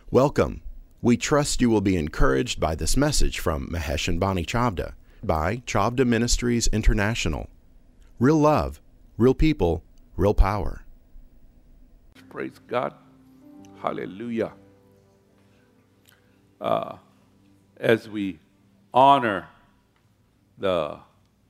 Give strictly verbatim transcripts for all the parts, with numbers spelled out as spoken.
Welcome. We trust you will be encouraged by this message from Mahesh and Bonnie Chavda by Chavda Ministries International. Real love, real people, real power. Praise God. Hallelujah. Uh, as we honor the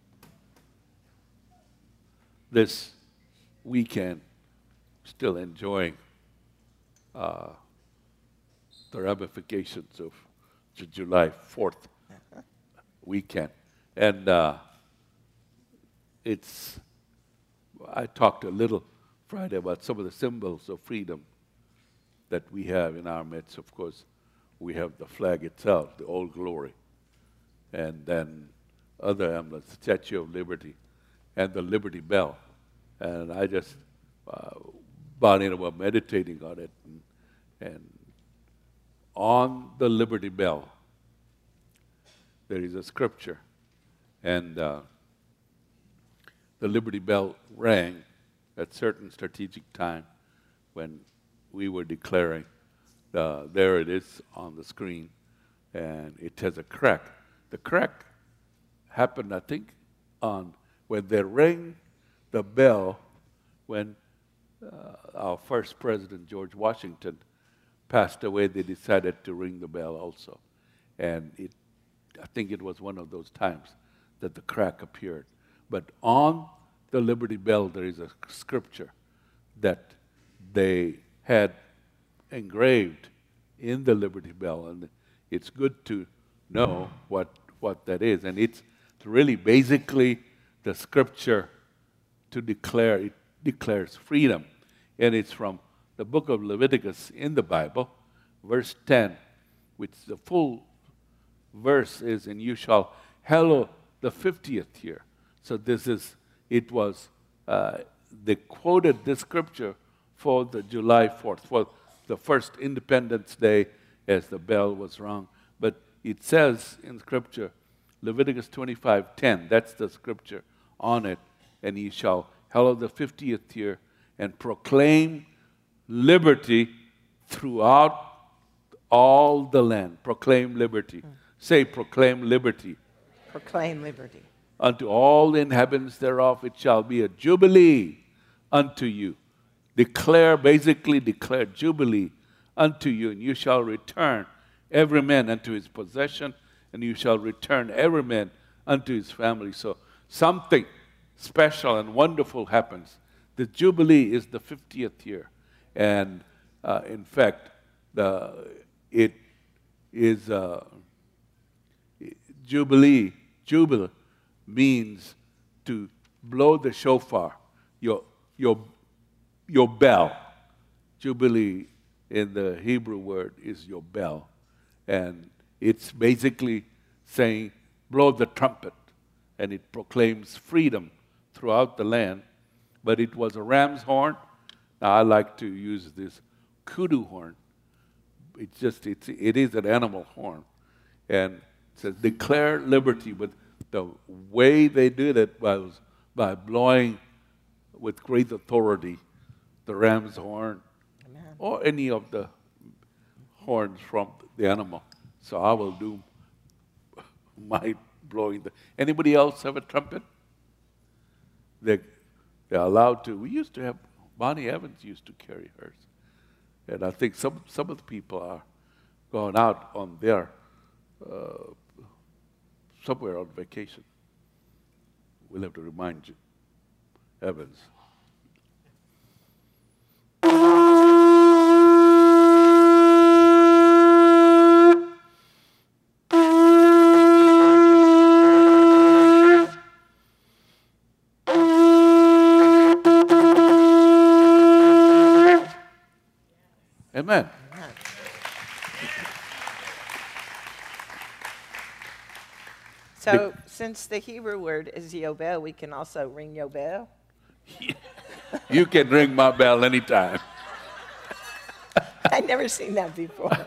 this weekend, still enjoying uh, the ramifications of the July fourth weekend. And uh, it's, I talked a little Friday about some of the symbols of freedom that we have in our midst. Of course, we have the flag itself, the Old Glory, and then other emblems, the Statue of Liberty, and the Liberty Bell. And I just, uh, Bonnie and I were meditating on it, and, and on the Liberty Bell, there is a scripture, and uh, the Liberty Bell rang at certain strategic time when we were declaring. Uh, there it is on the screen, and it has a crack. The crack happened, I think, on when they rang the bell when uh, our first president, George Washington, passed away. They decided to ring the bell also, and it, I think it was one of those times that the crack appeared. But on the Liberty Bell, there is a scripture that they had engraved in the Liberty Bell, and it's good to know what, what that is. And it's really basically the scripture to declare, it declares freedom. And it's from the book of Leviticus in the Bible, verse ten, which the full verse is, and you shall hallow the fiftieth year. So this is, it was, uh, they quoted this scripture for the July fourth, for the first Independence Day as the bell was rung. But it says in scripture, Leviticus twenty-five ten, that's the scripture on it, and ye shall hallow the fiftieth year and proclaim liberty throughout all the land. Proclaim liberty. Mm. Say, proclaim liberty. Proclaim liberty. Unto all the inhabitants thereof it shall be a jubilee unto you. Declare, basically declare jubilee unto you, and you shall return every man unto his possession, and you shall return every man unto his family. So something special and wonderful happens. The jubilee is the fiftieth year. And uh, in fact, the, it is uh, jubilee, jubilee means to blow the shofar, your, your, your bell. Jubilee in the Hebrew word is your bell. And it's basically saying, blow the trumpet, and it proclaims freedom throughout the land. But it was a ram's horn. Now, I like to use this kudu horn. It's just, it's, it is an animal horn. And it says, declare liberty. But the way they did it was by blowing with great authority the ram's horn. Amen. Or any of the horns from the animal. So I will do my blowing. The, anybody else have a trumpet? They, they're allowed to. We used to have, Bonnie Evans used to carry hers. And I think some, some of the people are going out on their, uh, somewhere on vacation. We'll have to remind you, Evans. Amen. Amen. So, since the Hebrew word is Yobel, we can also ring Yobel. You can ring my bell anytime. I'd never seen that before.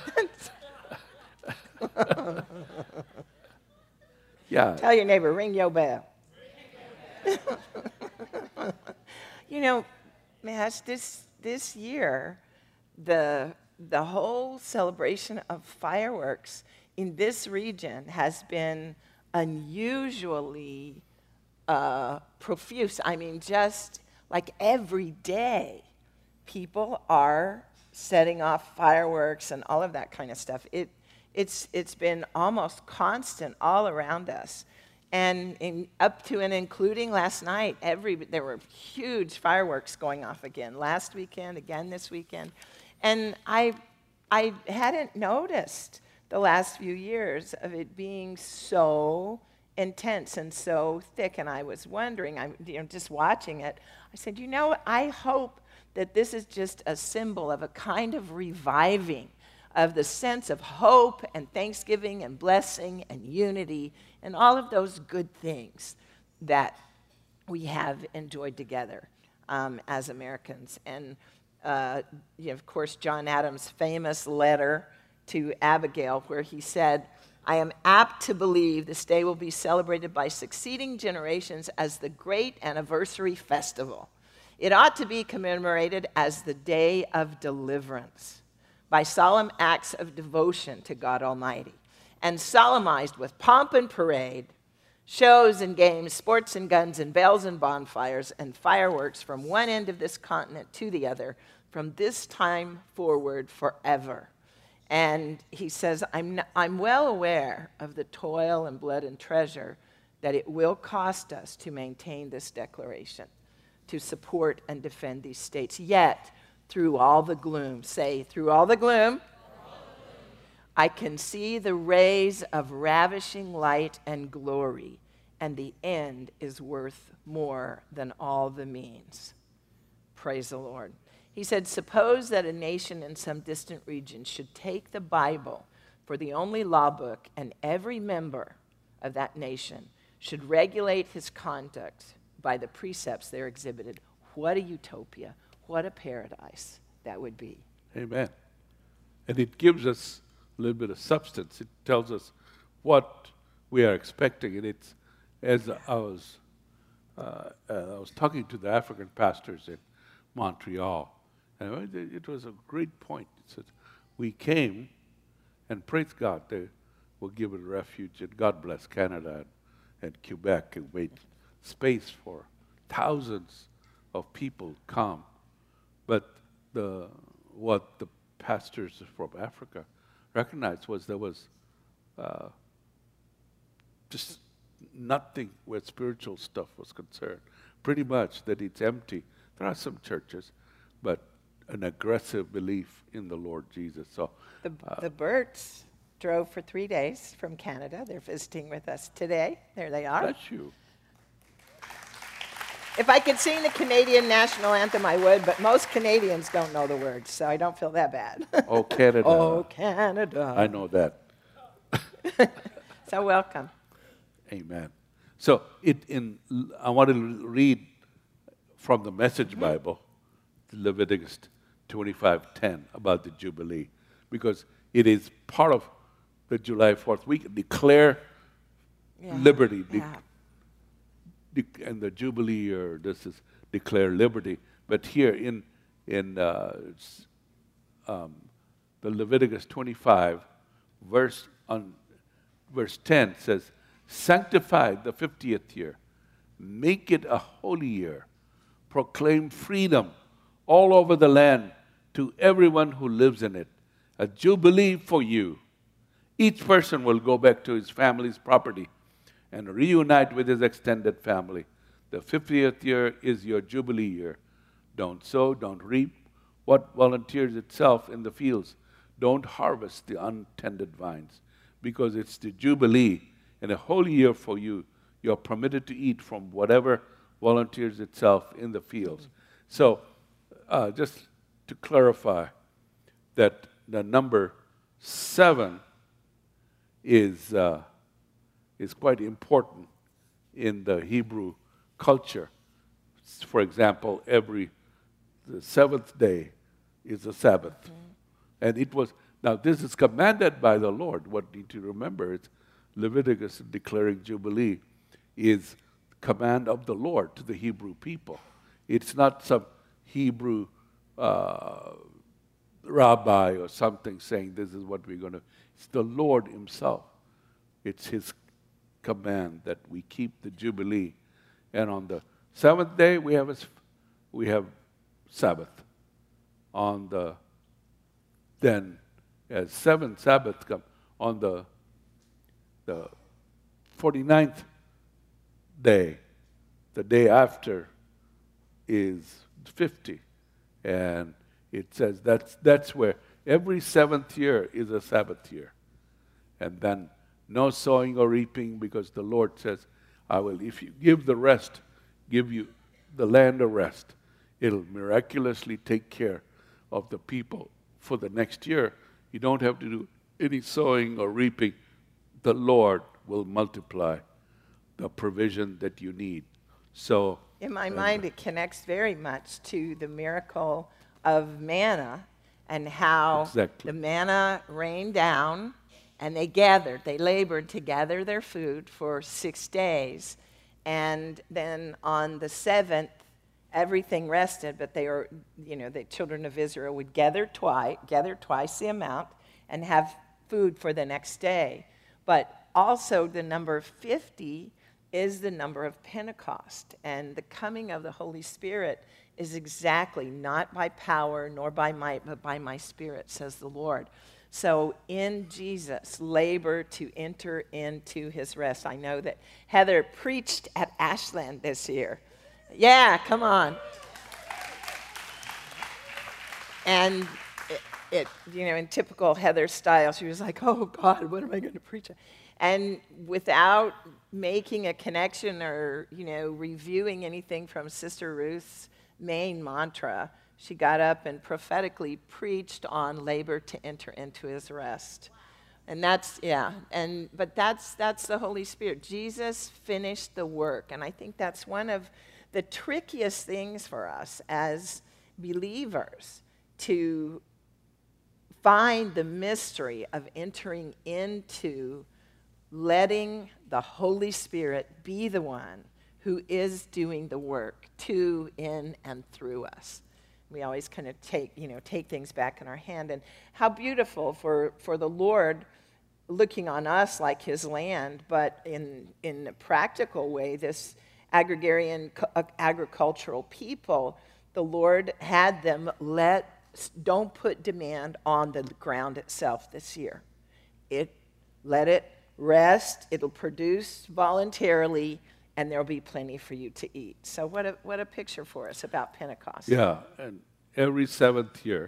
Yeah. Tell your neighbor, ring your bell. You know, Mash, this this year, the the whole celebration of fireworks in this region has been unusually uh, profuse. I mean, just like every day, people are setting off fireworks and all of that kind of stuff. It, it's, it's been almost constant all around us. And in, up to and including last night, every there were huge fireworks going off again. Last weekend, again this weekend. And I, I hadn't noticed the last few years of it being so intense and so thick. And I was wondering, I'm you know, just watching it, I said, you know, I hope that this is just a symbol of a kind of reviving of the sense of hope and thanksgiving and blessing and unity and all of those good things that we have enjoyed together um, as Americans. And, uh, you know, of course, John Adams' famous letter to Abigail where he said, I am apt to believe this day will be celebrated by succeeding generations as the great anniversary festival. It ought to be commemorated as the day of deliverance, by solemn acts of devotion to God Almighty, and solemnized with pomp and parade, shows and games, sports and guns and bells and bonfires and fireworks from one end of this continent to the other, from this time forward forever. And he says, I'm, n- I'm well aware of the toil and blood and treasure that it will cost us to maintain this declaration, to support and defend these states. Yet, through all the gloom, say, through all the gloom, I can see the rays of ravishing light and glory, and the end is worth more than all the means. Praise the Lord. He said, suppose that a nation in some distant region should take the Bible for the only law book, and every member of that nation should regulate his conduct by the precepts there exhibited. What a utopia. What a paradise that would be. Amen. And it gives us a little bit of substance. It tells us what we are expecting. And it's, as I was, uh, uh, I was talking to the African pastors in Montreal, and it was a great point. It said, we came, and praise God, they were given refuge, and God bless Canada and, and Quebec, and made space for thousands of people come. But the, what the pastors from Africa recognized was there was uh, just nothing where spiritual stuff was concerned. Pretty much that it's empty. There are some churches, but an aggressive belief in the Lord Jesus. So The, uh, the Burts drove for three days from Canada. They're visiting with us today. There they are. bless you. If I could sing the Canadian national anthem, I would, but most Canadians don't know the words, so I don't feel that bad. Oh, Canada. Oh, Canada. I know that. So welcome. Amen. So it in I want to read from the Message Bible, Leviticus twenty-five ten, about the Jubilee, because it is part of the July fourth. We declare Yeah. liberty, de- Yeah. de- and the Jubilee year. This is declare liberty. But here in in uh, s- um, the Leviticus twenty-five, verse on verse ten says, "Sanctify the fiftieth year, make it a holy year, proclaim freedom all over the land to everyone who lives in it, a jubilee for you. Each person will go back to his family's property and reunite with his extended family. The fiftieth year is your jubilee year. Don't sow, don't reap what volunteers itself in the fields. Don't harvest the untended vines, because it's the jubilee and a holy year for you. You're permitted to eat from whatever volunteers itself in the fields." So, uh, just to clarify that the number seven is uh, is quite important in the Hebrew culture. For example, every the seventh day is a Sabbath, mm-hmm. and it was now this is commanded by the Lord. What you need to remember is Leviticus declaring Jubilee is command of the Lord to the Hebrew people. It's not some Hebrew uh, rabbi or something saying this is what we're going to. It's the Lord himself. It's his command that we keep the Jubilee. And on the seventh day, we have, a, we have Sabbath. On the, then, as seventh Sabbath come, on the, the forty-ninth day, the day after is fifty. And it says that's, that's where every seventh year is a Sabbath year. And then no sowing or reaping, because the Lord says, I will, if you give the rest, give you the land a rest, it'll miraculously take care of the people for the next year. You don't have to do any sowing or reaping. The Lord will multiply the provision that you need. So, in my um, mind, it connects very much to the miracle of manna and how Exactly. the manna rained down and they gathered, they labored to gather their food for six days. And then on the seventh, everything rested, but they were, you know, the children of Israel would gather twice, gather twice the amount and have food for the next day. But also the number fifty is the number of Pentecost. And the coming of the Holy Spirit is exactly not by power nor by might, but by my Spirit, says the Lord. So in Jesus, labor to enter into his rest. I know that Heather preached at Ashland this year. Yeah, come on. And it, it, you know, in typical Heather style, she was like, oh God, what am I going to preach? And without making a connection or, you know, reviewing anything from Sister Ruth's main mantra, she got up and prophetically preached on labor to enter into his rest. And that's, yeah, and but that's that's the Holy Spirit. Jesus finished the work, and I think that's one of the trickiest things for us as believers, to find the mystery of entering into letting the Holy Spirit be the one who is doing the work to, in, and through us. We always kind of take, you know, take things back in our hand. And how beautiful for, for the Lord looking on us like his land, but in, in a practical way, this agrarian, agricultural people, the Lord had them let, don't put demand on the ground itself this year. It, let it rest, it'll produce voluntarily, and there'll be plenty for you to eat. So what a, what a picture for us about Pentecost. Yeah, and every seventh year,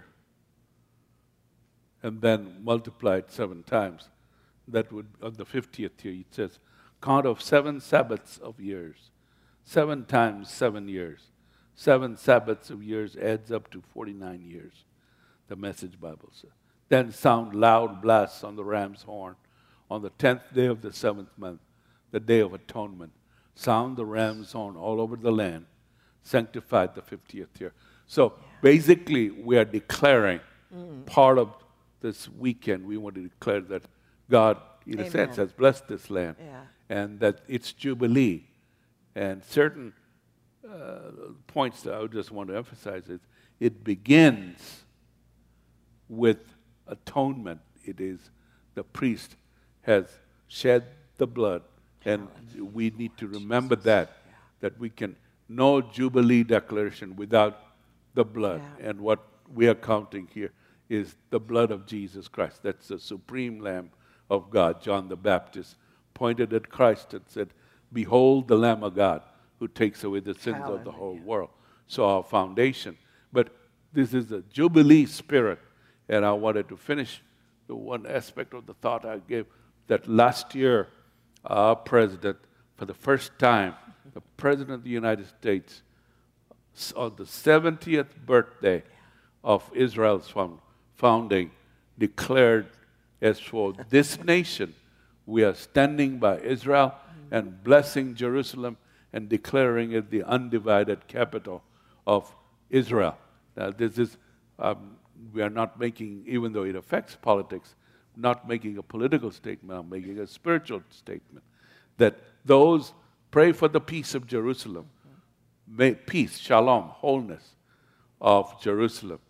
and then multiplied seven times, that would, on the fiftieth year, it says, count of seven Sabbaths of years. Seven times seven years. Seven Sabbaths of years adds up to forty-nine years, the Message Bible says. Then sound loud blasts on the ram's horn on the tenth day of the seventh month, the day of atonement. Sound the ram's horn all over the land, sanctified the fiftieth year. So basically, we are declaring mm. part of this weekend, we want to declare that God, in Amen. a sense, has blessed this land, yeah. and that it's Jubilee. And certain uh, points that I would just want to emphasize is it begins with atonement. It is the priest has shed the blood, and we need to remember that, that we can no Jubilee declaration without the blood. Yeah. And what we are counting here is the blood of Jesus Christ. That's the supreme Lamb of God. John the Baptist pointed at Christ and said, behold the Lamb of God who takes away the sins Hallelujah. Of the whole world. So our foundation. But this is a Jubilee spirit. And I wanted to finish the one aspect of the thought I gave, that last year our president, for the first time, the President of the United States, on the seventieth birthday of Israel's founding, declared, as for this nation, we are standing by Israel and blessing Jerusalem and declaring it the undivided capital of Israel. Now, this is, um, we are not making, even though it affects politics, not making a political statement, I'm making a spiritual statement, that those pray for the peace of Jerusalem, may, peace, shalom, wholeness of Jerusalem.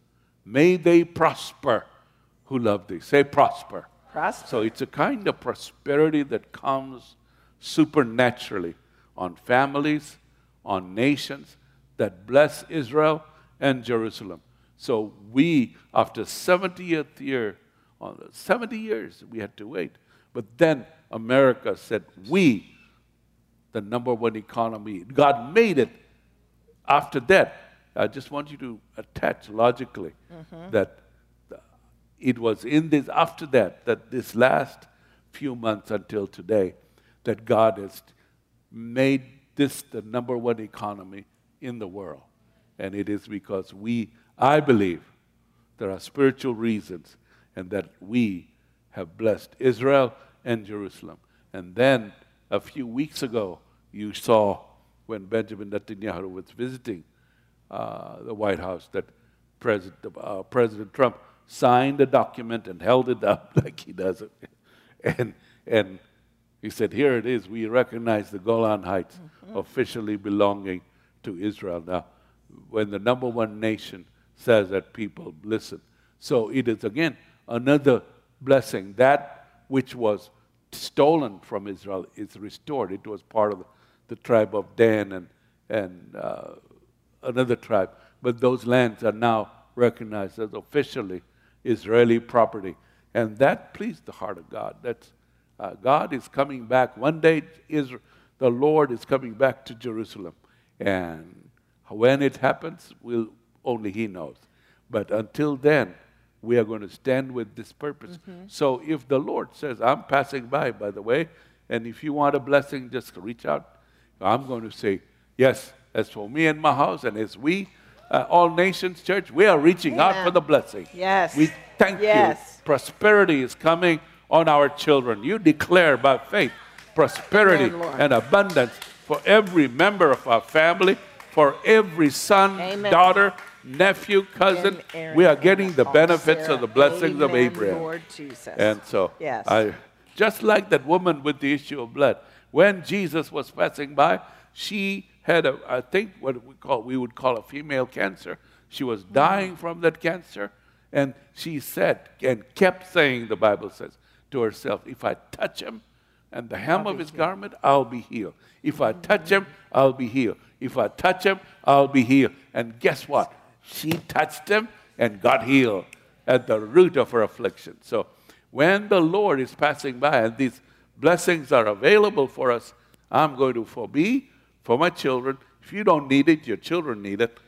May they prosper who love thee. Say prosper. Prosper. So it's a kind of prosperity that comes supernaturally on families, on nations, that bless Israel and Jerusalem. So we, after seventieth year, on seventy years we had to wait. But then America said, we, the number one economy, God made it. After that, I just want you to attach logically mm-hmm. that it was in this, after that, that this last few months until today, that God has made this the number one economy in the world. And it is because we, I believe, there are spiritual reasons, and that we have blessed Israel and Jerusalem. And then a few weeks ago, you saw when Benjamin Netanyahu was visiting uh, the White House that President, uh, President Trump signed a document and held it up like he does it. And, and he said, here it is, we recognize the Golan Heights mm-hmm. officially belonging to Israel. Now, when the number one nation says that, people listen. So it is, again, another blessing. That which was stolen from Israel is restored. It was part of the, the tribe of Dan and, and uh, another tribe. But those lands are now recognized as officially Israeli property. And that pleased the heart of God. That's, uh, God is coming back. One day, Israel, the Lord is coming back to Jerusalem. And when it happens, we'll, only He knows. But until then, we are going to stand with this purpose. Mm-hmm. So if the Lord says, I'm passing by, by the way, and if you want a blessing, just reach out. I'm going to say, yes, as for me and my house, and as we, uh, all nations church, we are reaching Amen. Out for the blessing. Yes. We thank yes. you. Prosperity is coming on our children. You declare by faith prosperity Amen, and abundance for every member of our family, for every son, Amen. Daughter, nephew, cousin. We are getting the benefits of the blessings Amen, of Abraham. Lord Jesus. And so, yes. I, just like that woman with the issue of blood, when Jesus was passing by, she had a, I think what we call, we would call a female cancer. She was dying mm. from that cancer, and she said, and kept saying, the Bible says, to herself, if I touch him and the hem I'll of his healed. Garment, I'll be healed. If I touch him, I'll be healed. If I touch him, I'll be healed. And guess what? She touched him and got healed at the root of her affliction. So when the Lord is passing by and these blessings are available for us, I'm going to, for me, for my children, if you don't need it, your children need it.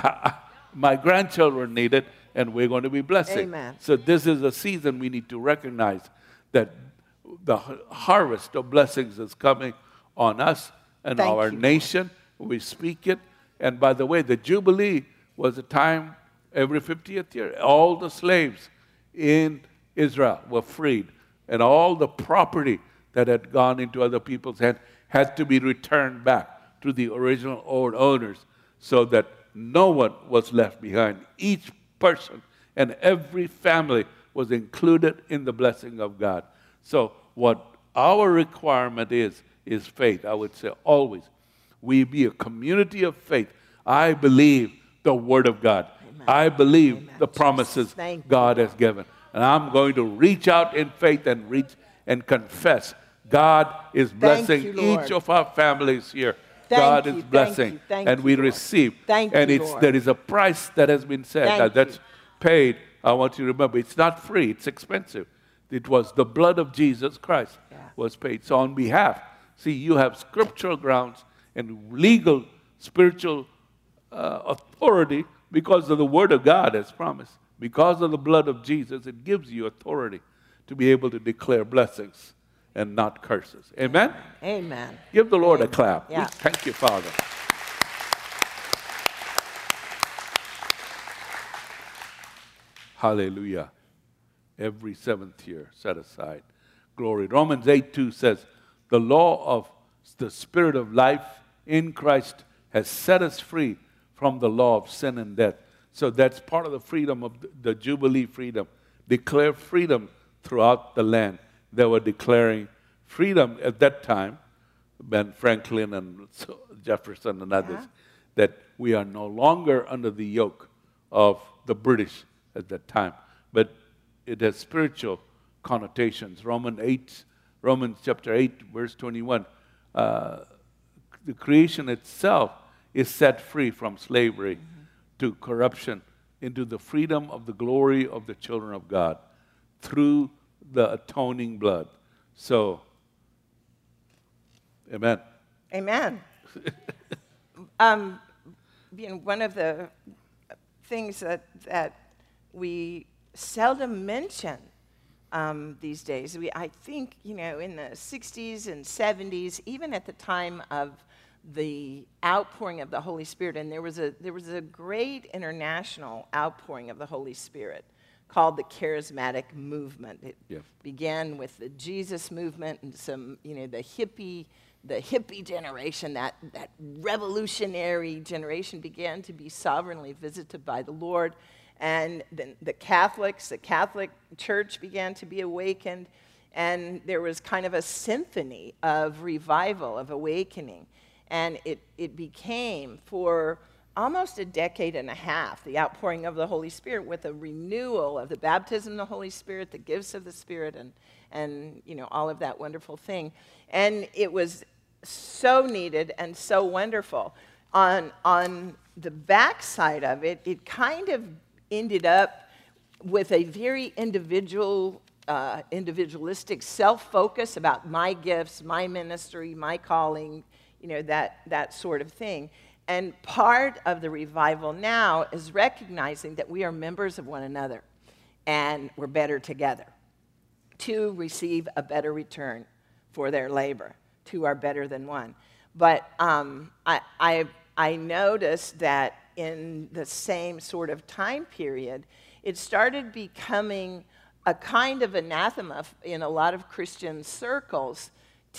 My grandchildren need it, and we're going to be blessing. Amen. So this is a season we need to recognize that the harvest of blessings is coming on us and Thank our you, nation. We speak it. And by the way, the Jubilee was a time every fiftieth year. All the slaves in Israel were freed, and all the property that had gone into other people's hands had to be returned back to the original old owners, so that no one was left behind. Each person and every family was included in the blessing of God. So what our requirement is, is faith. I would say always, we be a community of faith. I believe the Word of God. Amen. I believe Amen. The promises God has given. And I'm going to reach out in faith and reach and confess. God is blessing you, each of our families here. Thank God you, is blessing. Thank you, thank and we you, receive. Thank and you, it's Lord. there is a price that has been said. Thank Now, that's you. paid. I want you to remember, it's not free. It's expensive. It was the blood of Jesus Christ yeah. was paid. So on behalf, see, you have scriptural grounds and legal, spiritual uh, authority because of the Word of God as promised. Because of the blood of Jesus, it gives you authority to be able to declare blessings and not curses. Amen? Amen. Give the Lord Amen. a clap. Yeah. We thank you, Father. Hallelujah. Every seventh year set aside. Glory. Romans eight two says, the law of the Spirit of life in Christ has set us free from the law of sin and death. So that's part of the freedom of the, the Jubilee freedom. Declare freedom throughout the land. They were declaring freedom at that time, Ben Franklin and Jefferson and others, yeah. that we are no longer under the yoke of the British at that time. But it has spiritual connotations. Romans eight, Romans chapter eight, verse twenty-one. Uh, the creation itself is set free from slavery mm-hmm. to corruption into the freedom of the glory of the children of God through the atoning blood. So, amen. Amen. um, you know, one of the things that that we seldom mention um, these days, we I think you know in the sixties and seventies, even at the time of the outpouring of the Holy Spirit, and there was a there was a great international outpouring of the Holy Spirit called the Charismatic Movement. It yeah. began with the Jesus movement and some, you know, the hippie, the hippie generation, that, that revolutionary generation began to be sovereignly visited by the Lord. And then the Catholics, the Catholic Church began to be awakened, and there was kind of a symphony of revival, of awakening. And it, it became, for almost a decade and a half, the outpouring of the Holy Spirit with a renewal of the baptism of the Holy Spirit, the gifts of the Spirit, and, and you know, all of that wonderful thing. And it was so needed and so wonderful. On, on the backside of it, it kind of ended up with a very individual, uh, individualistic self-focus about my gifts, my ministry, my calling, you know, that, that sort of thing. And part of the revival now is recognizing that we are members of one another and we're better together. Two receive a better return for their labor. Two are better than one. But um, I, I, I noticed that in the same sort of time period, it started becoming a kind of anathema in a lot of Christian circles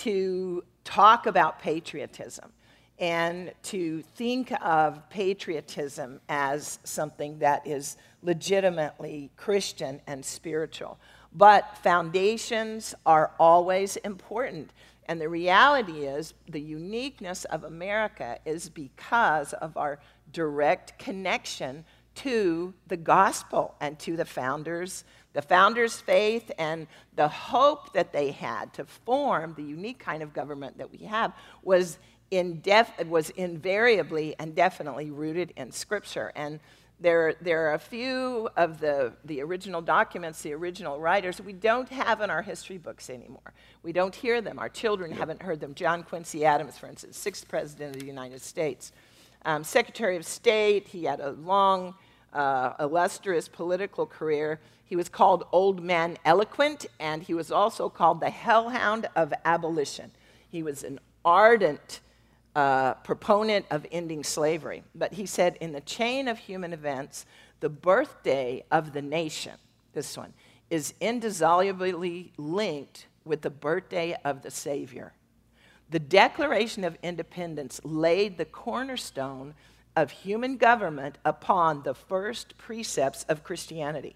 to talk about patriotism and to think of patriotism as something that is legitimately Christian and spiritual. But foundations are always important. And the reality is, the uniqueness of America is because of our direct connection to the gospel and to the founders, the founders' faith, and the hope that they had to form the unique kind of government that we have was Indef- was invariably and definitely rooted in Scripture. And there, there are a few of the, the original documents, the original writers, we don't have in our history books anymore. We don't hear them. Our children yep. haven't heard them. John Quincy Adams, for instance, sixth President of the United States. Um, Secretary of State, he had a long, uh, illustrious political career. He was called Old Man Eloquent, and he was also called the Hellhound of Abolition. He was an ardent Uh, proponent of ending slavery. But he said, in the chain of human events, the birthday of the nation, this one, is indissolubly linked with the birthday of the Savior. The Declaration of Independence laid the cornerstone of human government upon the first precepts of Christianity.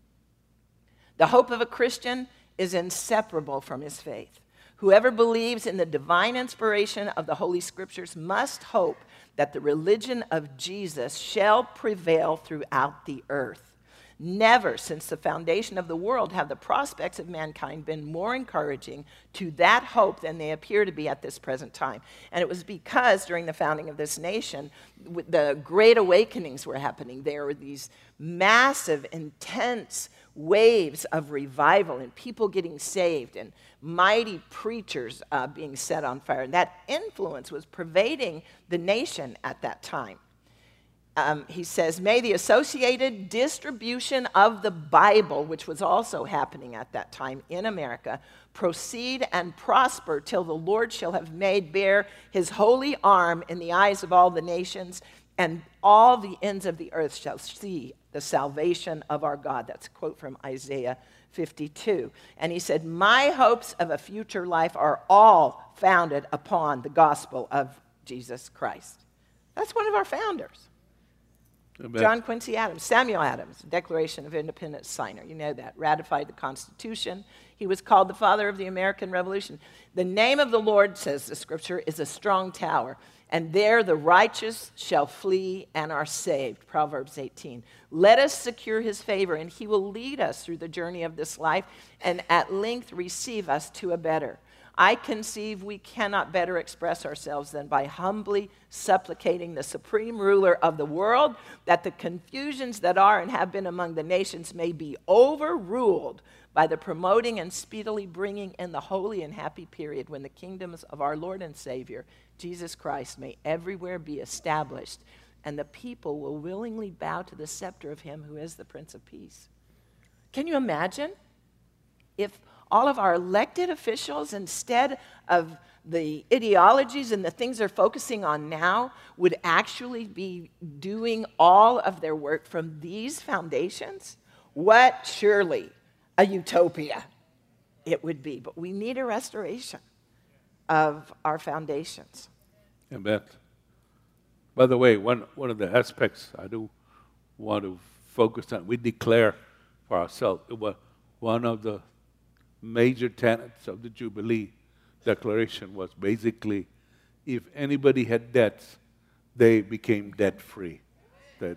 The hope of a Christian is inseparable from his faith. Whoever believes in the divine inspiration of the Holy Scriptures must hope that the religion of Jesus shall prevail throughout the earth. Never since the foundation of the world have the prospects of mankind been more encouraging to that hope than they appear to be at this present time. And it was because during the founding of this nation, the great awakenings were happening. There were these massive, intense waves of revival and people getting saved and mighty preachers uh, being set on fire. And that influence was pervading the nation at that time. Um, he says, may the associated distribution of the Bible, which was also happening at that time in America, proceed and prosper till the Lord shall have made bare his holy arm in the eyes of all the nations, and all the ends of the earth shall see the salvation of our God. That's a quote from Isaiah fifty-two. And he said, my hopes of a future life are all founded upon the gospel of Jesus Christ. That's one of our founders. Amen. John Quincy Adams, Samuel Adams, Declaration of Independence signer. You know that. Ratified the Constitution. He was called the father of the American Revolution. The name of the Lord, says the scripture, is a strong tower, and there the righteous shall flee and are saved. Proverbs eighteen. Let us secure his favor, and he will lead us through the journey of this life and at length receive us to a better. I conceive we cannot better express ourselves than by humbly supplicating the supreme ruler of the world that the confusions that are and have been among the nations may be overruled by the promoting and speedily bringing in the holy and happy period when the kingdoms of our Lord and Savior, Jesus Christ, may everywhere be established, and the people will willingly bow to the scepter of him who is the Prince of Peace. Can you imagine if all of our elected officials, instead of the ideologies and the things they're focusing on now, would actually be doing all of their work from these foundations? What surely a utopia it would be. But we need a restoration of our foundations. Amen. By the way, one, one of the aspects I do want to focus on, we declare for ourselves, it was one of the major tenets of the Jubilee Declaration was basically, if anybody had debts, they became debt-free. That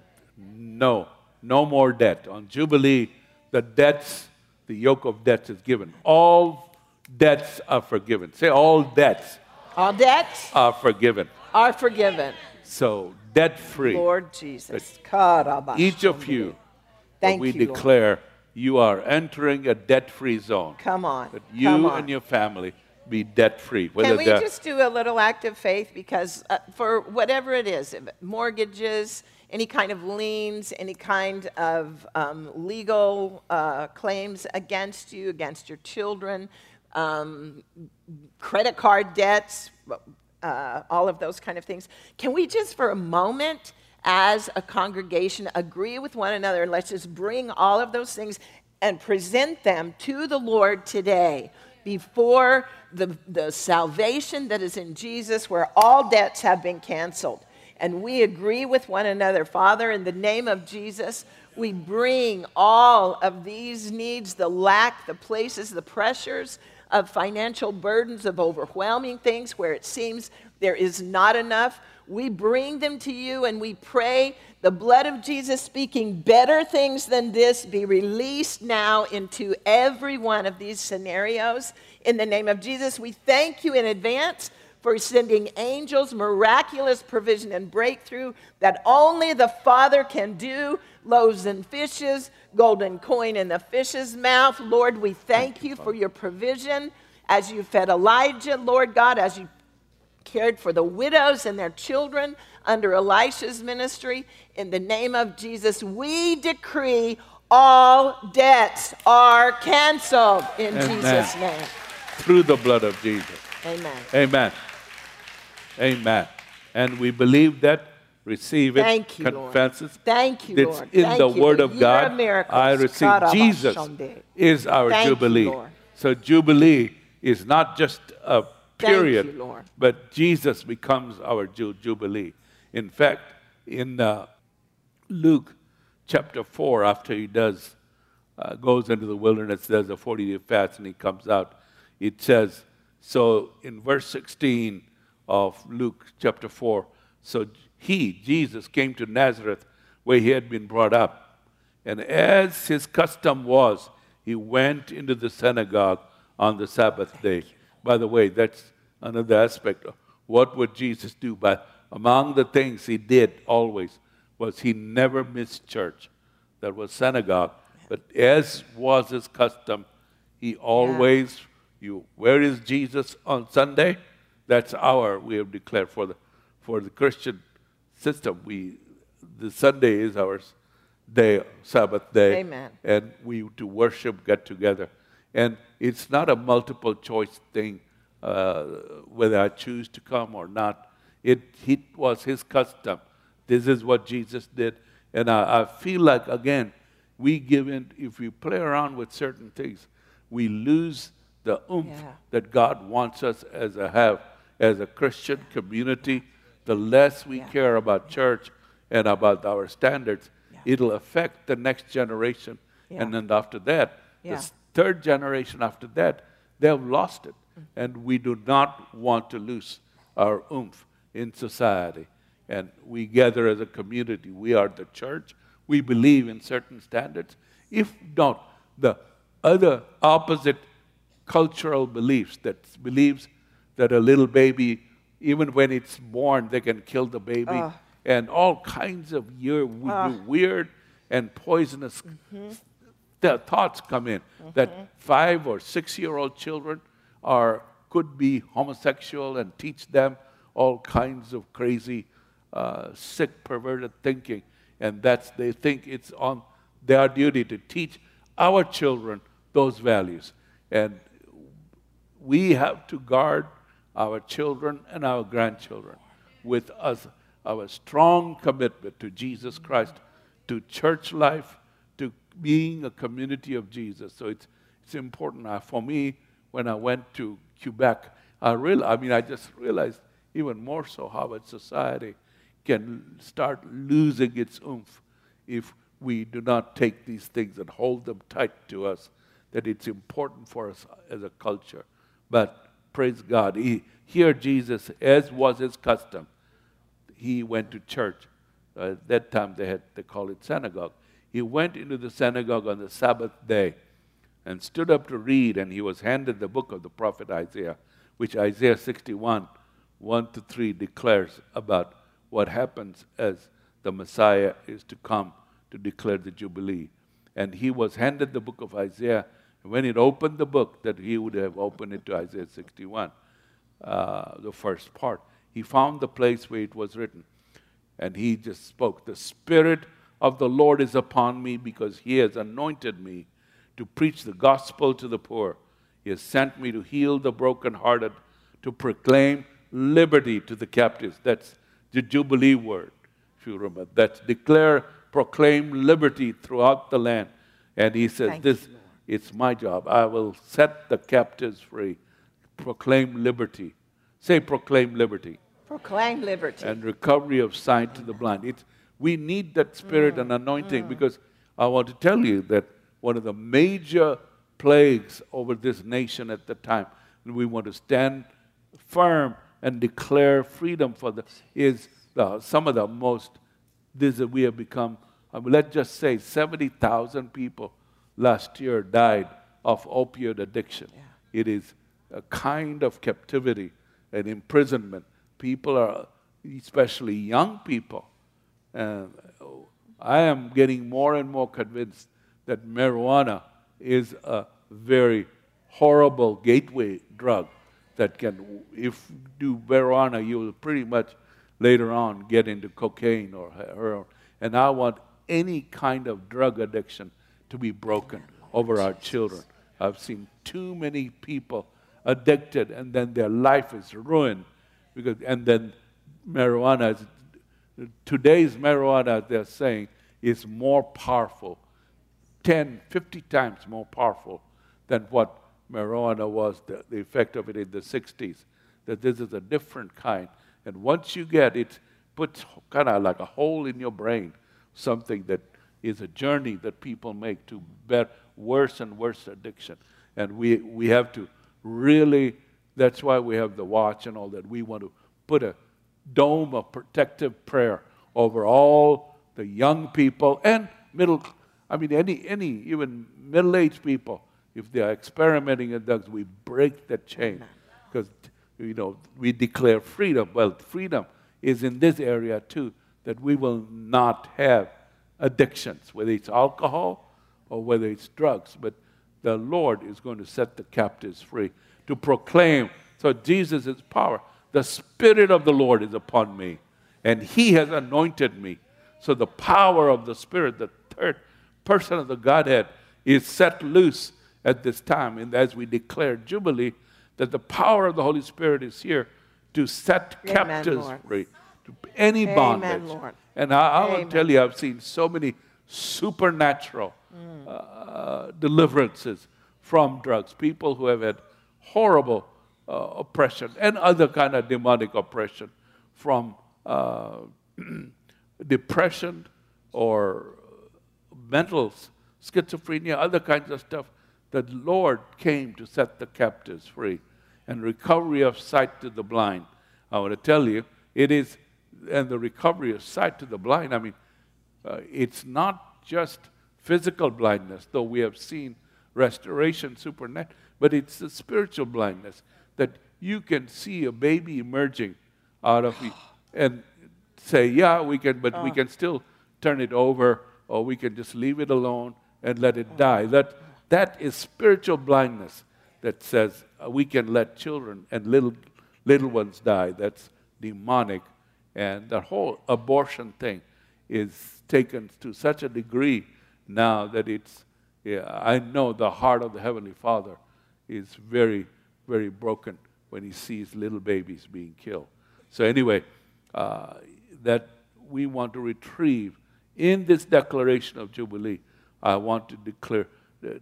no, no more debt. On Jubilee, the debts, the yoke of debts is given. All debts are forgiven. Say, all debts. All debts are forgiven. Are forgiven. So, debt-free. Lord Jesus. Each of you, Thank we you, declare, Lord. You are entering a debt-free zone. Come on. That you Come on. and your family be debt-free. Can we just do a little act of faith? Because uh, for whatever it is, mortgages, any kind of liens, any kind of um, legal uh, claims against you, against your children, um, credit card debts, uh, all of those kind of things. Can we just for a moment, as a congregation, agree with one another, and let's just bring all of those things and present them to the Lord today before the, the salvation that is in Jesus, where all debts have been canceled. And we agree with one another. Father, in the name of Jesus, we bring all of these needs, the lack, the places, the pressures of financial burdens, of overwhelming things where it seems there is not enough. We bring them to you and we pray the blood of Jesus, speaking better things than this, be released now into every one of these scenarios. In the name of Jesus, we thank you in advance for sending angels, miraculous provision and breakthrough that only the Father can do. Loaves and fishes, golden coin in the fish's mouth. Lord, we thank, thank you, you for your provision as you fed Elijah, Lord God, as you cared for the widows and their children under Elisha's ministry. In the name of Jesus, we decree all debts are canceled in Amen. Jesus' name. Through the blood of Jesus. Amen. Amen. Amen. And we believe that, receive it, Thank you, confess Lord. it. Thank you, it's Lord. in Thank the you. Word the of God. Of miracles. I receive. Jesus is our Thank Jubilee. You, Lord. So Jubilee is not just a period, you, Lord. but Jesus becomes our ju- Jubilee. In fact, in uh, Luke chapter four, after he does, uh, goes into the wilderness, does a forty-day fast, and he comes out, it says, so in verse sixteen of Luke chapter four, so he, Jesus, came to Nazareth where he had been brought up. And as his custom was, he went into the synagogue on the Sabbath day. By the way, that's another aspect of what would Jesus do. But among the things he did always was he never missed church. That was synagogue. But as was his custom, he always, yeah. you, where is Jesus on Sunday? That's our, we have declared for the for the Christian system. We, the Sunday is our day, Sabbath day. Amen. And we to worship, get together. And it's not a multiple choice thing, uh, whether I choose to come or not. It, it was his custom. This is what Jesus did. And I, I feel like, again, we give in, if we play around with certain things, we lose the oomph yeah. that God wants us as a have, as a Christian community. The less we yeah. care about church and about our standards, Yeah. it'll affect the next generation. Yeah. And then after that, Yeah. the s- third generation after that, they have lost it. Mm-hmm. And we do not want to lose our oomph in society. And we gather as a community. We are the church. We believe in certain standards. If not, the other opposite cultural beliefs that believes that a little baby, even when it's born, they can kill the baby, Ugh. and all kinds of year, we- Ugh. weird and poisonous th- thoughts come in, that five or six-year-old children are could be homosexual, and teach them all kinds of crazy, uh, sick, perverted thinking, and that's they think it's on their duty to teach our children those values, and we have to guard our children and our grandchildren with us, our strong commitment to Jesus Christ, to church life, to being a community of Jesus. So it's it's important. Uh, for me, when I went to Quebec, I real I mean I just realized even more so how a society can start losing its oomph if we do not take these things and hold them tight to us, that it's important for us as a culture. But praise God, he, here Jesus, as was his custom, he went to church. Uh, at that time they had they call it synagogue. He went into the synagogue on the Sabbath day and stood up to read, and he was handed the book of the prophet Isaiah, which Isaiah sixty-one, one to three declares about what happens as the Messiah is to come to declare the Jubilee. And he was handed the book of Isaiah. When it opened the book, that he would have opened it to Isaiah sixty-one, uh, the first part, he found the place where it was written. And he just spoke, "The Spirit of the Lord is upon me, because he has anointed me to preach the gospel to the poor. He has sent me to heal the brokenhearted, to proclaim liberty to the captives." That's the Jubilee word, if you remember. That's declare, proclaim liberty throughout the land. And he says, Thank this, you, Lord. it's my job. I will set the captives free, proclaim liberty. Say, proclaim liberty. Proclaim liberty. And recovery of sight to the blind. It's, we need that spirit and anointing, because I want to tell you that one of the major plagues over this nation at the time, and we want to stand firm and declare freedom for the, is uh, some of the most, this we have become, I mean, let's just say seventy thousand people last year died of opioid addiction. Yeah. It is a kind of captivity and imprisonment. People are, especially young people, and I am getting more and more convinced that marijuana is a very horrible gateway drug that can, if you do marijuana, you will pretty much later on get into cocaine or heroin. And I want any kind of drug addiction to be broken over our children. I've seen too many people addicted, and then their life is ruined. Because, and then marijuana, is, today's marijuana, they're saying, is more powerful, ten, fifty times more powerful than what marijuana was, the, the effect of it in the sixties. That this is a different kind. And once you get it, puts kind of like a hole in your brain, something that is a journey that people make to bear worse and worse addiction. And we, we have to really, that's why we have the watch and all that. We want to put a dome of protective prayer over all the young people and middle, I mean, any, any even middle-aged people. If they are experimenting with drugs, we break that chain. Because, you know, we declare freedom. Well, freedom is in this area too, that we will not have addictions, whether it's alcohol or whether it's drugs. But the Lord is going to set the captives free, to proclaim. So Jesus is power. The Spirit of the Lord is upon me, and he has anointed me. So the power of the Spirit, the third person of the Godhead, is set loose at this time. And as we declare Jubilee, that the power of the Holy Spirit is here to set Amen, captives Lord. free, to any Amen, bondage. Lord. And I, I will Amen. tell you, I've seen so many supernatural Mm. uh, deliverances from drugs. People who have had horrible uh, oppression and other kind of demonic oppression from uh, depression or mental schizophrenia, other kinds of stuff, the Lord came to set the captives free. And recovery of sight to the blind. I want to tell you, it is, and the recovery of sight to the blind, I mean, uh, it's not just physical blindness, though we have seen restoration, supernatural, but it's the spiritual blindness that you can see a baby emerging out of it and say, yeah, we can, but oh. we can still turn it over, or we can just leave it alone and let it die. That, that is spiritual blindness that says uh, we can let children and little, little ones die. That's demonic. And the whole abortion thing is taken to such a degree now that it's, yeah, I know the heart of the Heavenly Father is very, very broken when he sees little babies being killed. So anyway, uh, that we want to retrieve, in this declaration of Jubilee, I want to declare that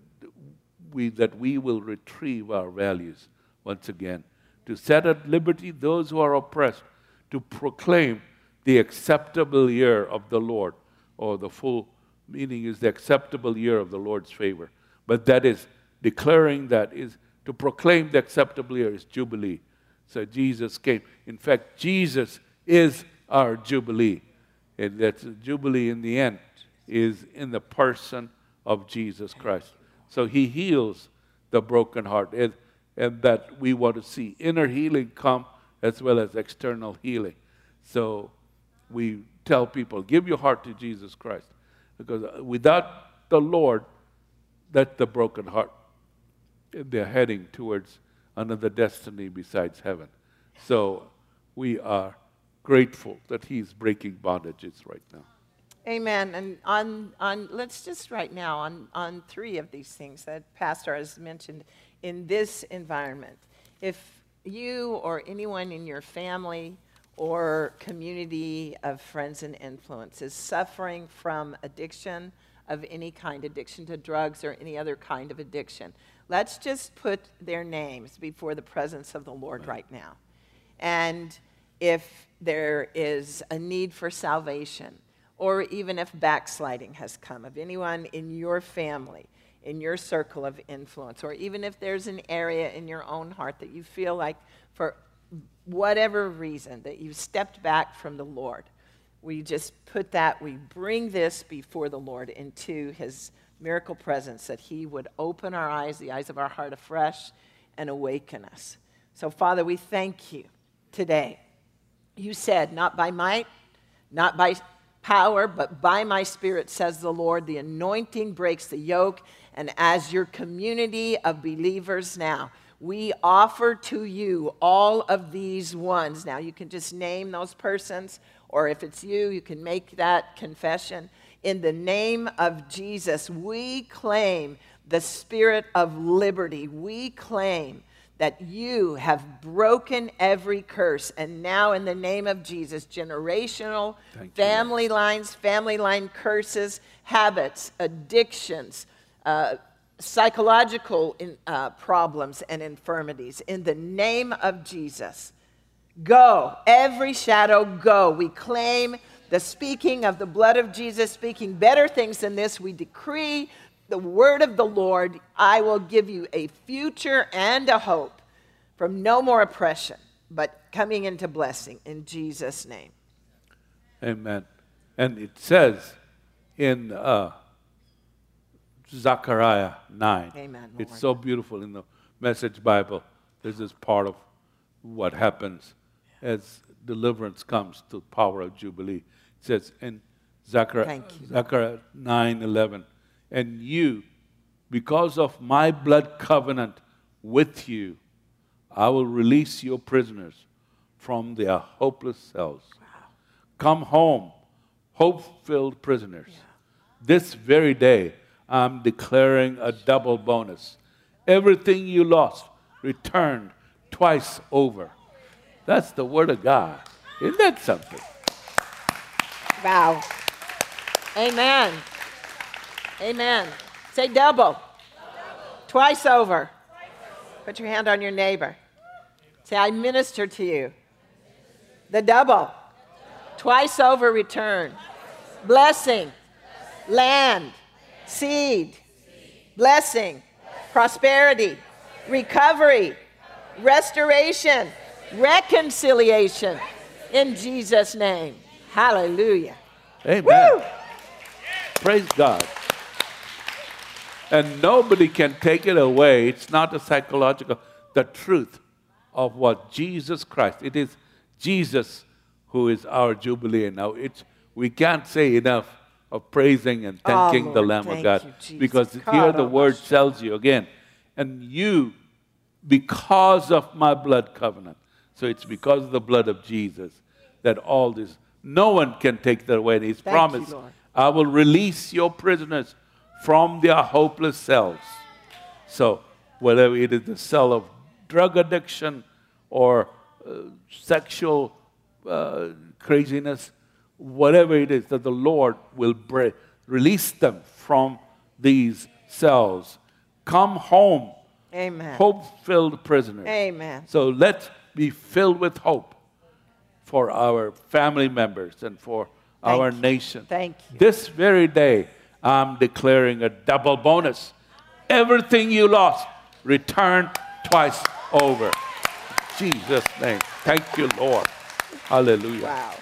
we, that we will retrieve our values once again, to set at liberty those who are oppressed, to proclaim the acceptable year of the Lord, or the full meaning is the acceptable year of the Lord's favor. But that is, declaring that is, to proclaim the acceptable year is Jubilee. So Jesus came. In fact, Jesus is our Jubilee. And that's Jubilee in the end is in the person of Jesus Christ. So he heals the broken heart. And, and that we want to see inner healing come as well as external healing. So we tell people, give your heart to Jesus Christ. Because without the Lord, that's the broken heart. They're heading towards another destiny besides heaven. So we are grateful that he's breaking bondages right now. Amen. And on, on let's just right now, on, on three of these things that Pastor has mentioned in this environment, if you or anyone in your family or community of friends and influence is suffering from addiction of any kind, addiction to drugs or any other kind of addiction, let's just put their names before the presence of the Lord right now. And if there is a need for salvation, or even if backsliding has come, of anyone in your family, in your circle of influence, or even if there's an area in your own heart that you feel like for whatever reason that you've stepped back from the Lord, we just put that, we bring this before the Lord into his miracle presence, that he would open our eyes, the eyes of our heart afresh, and awaken us. So, Father, we thank you today. You said, not by might, not by power, but by my Spirit, says the Lord. The anointing breaks the yoke. And as your community of believers now, we offer to you all of these ones. Now, you can just name those persons, or if it's you, you can make that confession. In the name of Jesus, we claim the spirit of liberty. We claim that you have broken every curse. And now in the name of Jesus, generational, Thank family you. lines, family line curses, habits, addictions, uh, psychological in, uh, problems and infirmities. In the name of Jesus, go. Every shadow, go. We claim the speaking of the blood of Jesus, speaking better things than this. We decree the word of the Lord. I will give you a future and a hope from no more oppression, but coming into blessing in Jesus' name. Amen. And it says in uh, Zechariah nine, Amen, it's so beautiful in the Message Bible. This is part of what happens as deliverance comes to the power of Jubilee. It says in Zechariah, Zechariah nine eleven, and you, because of my blood covenant with you, I will release your prisoners from their hopeless cells. Wow. Come home, hope-filled prisoners. Yeah. This very day, I'm declaring a double bonus. Everything you lost returned twice over. That's the word of God. Isn't that something? Wow. Amen. Amen. Say double. double. Twice over. Twice over. Put your hand on your neighbor. Say, I minister to you. The double. Twice over return. Blessing. Land. Seed. Blessing. Prosperity. Recovery. Restoration. Reconciliation. In Jesus' name. Hallelujah. Amen. Woo! Praise God. And nobody can take it away. It's not a psychological, the truth of what Jesus Christ, it is Jesus who is our Jubilee. Now, it's, we can't say enough of praising and thanking Oh, the Lord, Lamb thank of God. you, Jesus. Because here God, the oh, word gosh. tells you again, and you, because of my blood covenant, so it's because of the blood of Jesus that all this, no one can take that away. And He's Thank you, promised, Lord. I will release your prisoners from their hopeless cells. So whether it is the cell of drug addiction or uh, sexual uh, craziness, whatever it is, that the Lord will bre- release them from these cells. Come home, Amen. hope-filled prisoners. Amen. So let's be filled with hope for our family members and for Thank our you. nation. Thank you. This very day, I'm declaring a double bonus. Everything you lost, return twice over. In Jesus' name. Thank you, Lord. Hallelujah. Wow.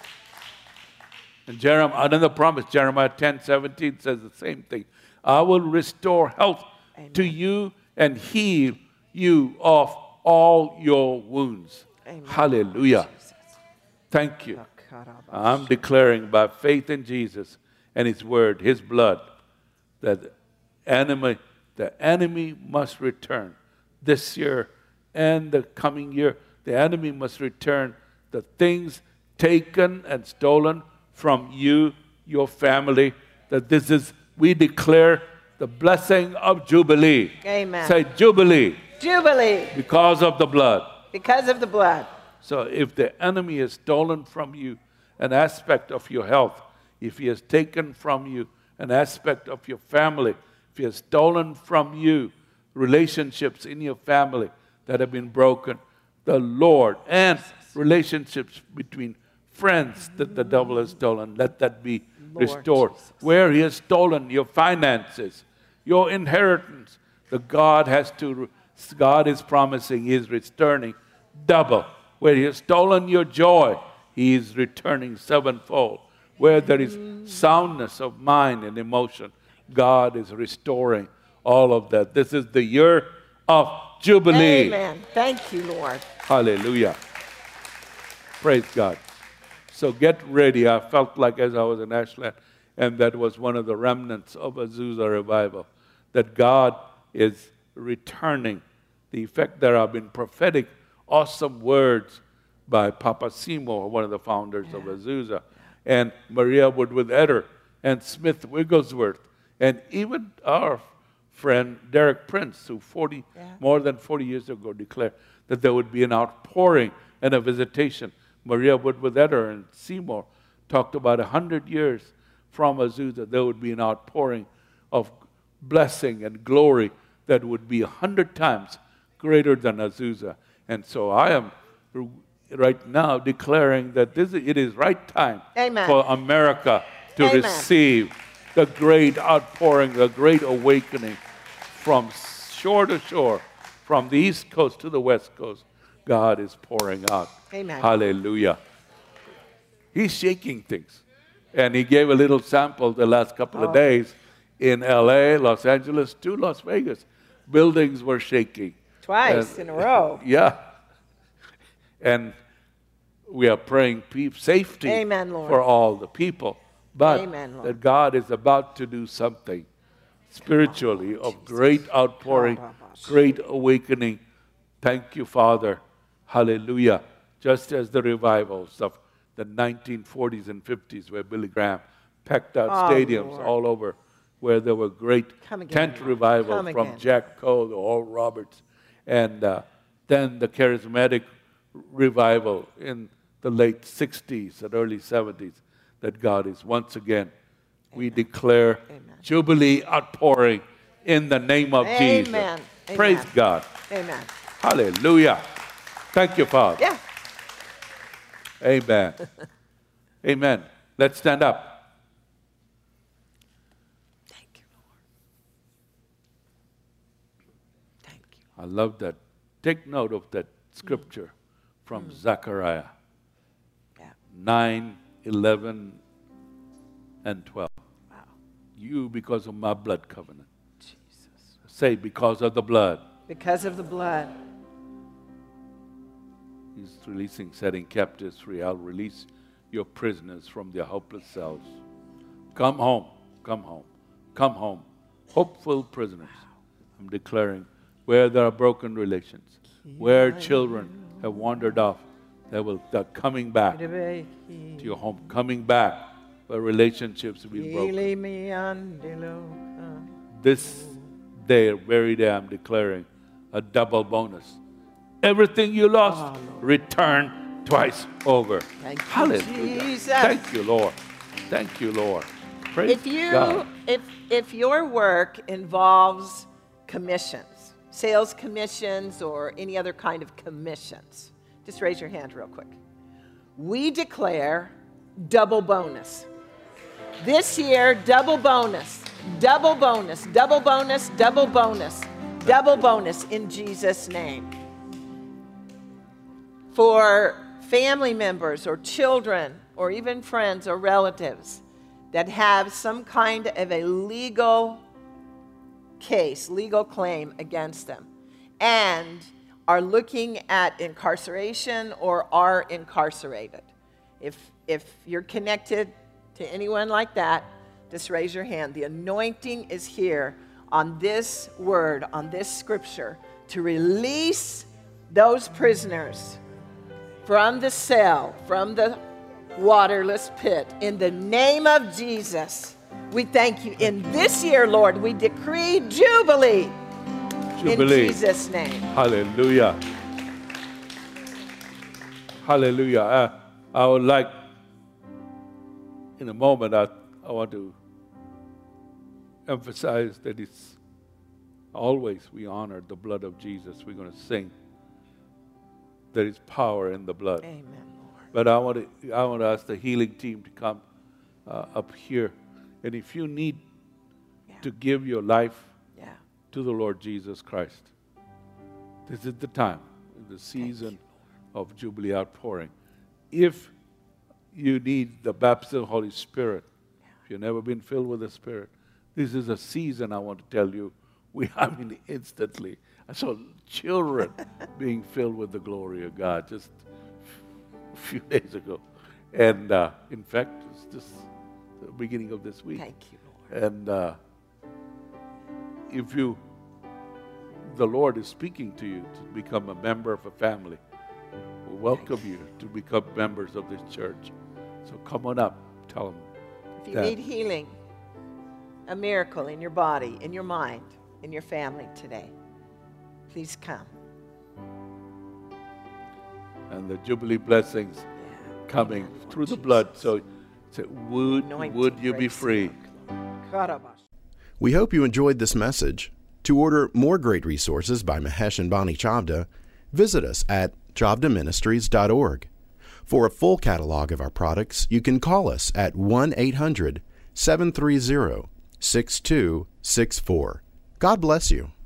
And Jeremiah, another promise, Jeremiah ten seventeen says the same thing. I will restore health Amen. to you and heal you of all your wounds. Amen. Hallelujah. Jesus. Thank you. I'm declaring by faith in Jesus and His word, His blood, that the enemy, the enemy must return this year and the coming year. The enemy must return the things taken and stolen from you, your family. That this is, we declare the blessing of Jubilee. Amen. Say Jubilee. Jubilee. Because of the blood. Because of the blood. So if the enemy has stolen from you an aspect of your health, if he has taken from you an aspect of your family, if he has stolen from you relationships in your family that have been broken, the Lord, and relationships between friends that the devil has stolen, let that be Lord restored. Jesus. Where he has stolen your finances, your inheritance, the God has to, God is promising, He is returning double. Where He has stolen your joy, He is returning sevenfold. Where there is soundness of mind and emotion, God is restoring all of that. This is the year of Jubilee. Amen. Thank you, Lord. Hallelujah. Praise God. So get ready. I felt like as I was in Ashland, and that was one of the remnants of Azusa revival, that God is returning. The effect there have been prophetic, awesome words by Papa Seymour, one of the founders yeah. of Azusa, and Maria Woodworth-Etter, and Smith Wigglesworth, and even our friend Derek Prince, who forty yeah. more than forty years ago declared that there would be an outpouring and a visitation. Maria Woodworth-Etter and Seymour talked about a hundred years from Azusa, there would be an outpouring of blessing and glory that would be a hundred times greater than Azusa. And so I am right now declaring that this it is right time Amen. For America to Amen. Receive the great outpouring, the great awakening from shore to shore, from the East Coast to the West Coast. God is pouring out. Amen. Hallelujah. He's shaking things. And He gave a little sample the last couple oh. of days in L A, Los Angeles, to Las Vegas. Buildings were shaking. Twice and, in a row. Yeah. And we are praying pe- safety Amen, Lord. for all the people. But Amen, Lord. that God is about to do something spiritually oh, of great outpouring, great awakening. Thank you, Father. Hallelujah. Just as the revivals of the nineteen forties and fifties where Billy Graham packed out oh, stadiums Lord. all over, where there were great Come again, tent Lord. revivals Come from again. Jack Coe to Oral Roberts, and uh, then the charismatic revival in the late sixties and early seventies, that God is once again, we Amen. Declare Amen. Jubilee outpouring in the name of Amen. Jesus. Amen. Praise God. Amen. Hallelujah. Thank you, Father. Yeah. Amen. Amen. Let's stand up. Thank you, Lord. Thank you. I love that. Take note of that scripture from mm. Zechariah yeah. nine, eleven, and twelve. Wow. You because of my blood covenant. Jesus. Say, because of the blood. Because of the blood. He's releasing, setting captives free. I'll release your prisoners from their hopeless cells. Come home. Come home. Come home. Hopeful prisoners. I'm declaring where there are broken relations, where children have wandered off, they will, they're coming back to your home, coming back where relationships have been broken. This day, very day, I'm declaring a double bonus. Everything you lost, oh, return twice over. Thank you, Hallelujah. Jesus. Thank you, Lord. Thank you, Lord. Praise if you, God. If, if your work involves commissions, sales commissions or any other kind of commissions, just raise your hand real quick. We declare double bonus. This year, double bonus, double bonus, double bonus, double bonus, double bonus in Jesus' name. For family members or children or even friends or relatives that have some kind of a legal case, legal claim against them, and are looking at incarceration or are incarcerated. If, if you're connected to anyone like that, just raise your hand. The anointing is here on this word, on this scripture, to release those prisoners from the cell, from the waterless pit. In the name of Jesus, we thank you. In this year, Lord, we decree jubilee. Jubilee. In Jesus' name. Hallelujah. Hallelujah. I, I would like, in a moment, I, I want to emphasize that it's always we honor the blood of Jesus. We're going to sing. There is power in the blood. Amen, Lord. But I want to, I want to ask the healing team to come uh, up here. And if you need yeah. to give your life yeah. to the Lord Jesus Christ, this is the time, the season of Jubilee outpouring. If you need the baptism of the Holy Spirit, yeah. if you've never been filled with the Spirit, this is a season, I want to tell you, we, I mean, instantly. I saw children being filled with the glory of God just a few days ago. And uh, in fact, it's just the beginning of this week. Thank you, Lord. And uh, if you, the Lord is speaking to you to become a member of a family, we welcome you to become members of this church. So come on up, tell them. If you that. need healing, a miracle in your body, in your mind, in your family today, please come. And the Jubilee blessings Yeah. coming Amen, through the Jesus. blood. So, so would, Anointing would you be breaks free? the yoke. We hope you enjoyed this message. To order more great resources by Mahesh and Bonnie Chavda, visit us at chavda ministries dot org. For a full catalog of our products, you can call us at one eight hundred seven three zero six two six four. God bless you.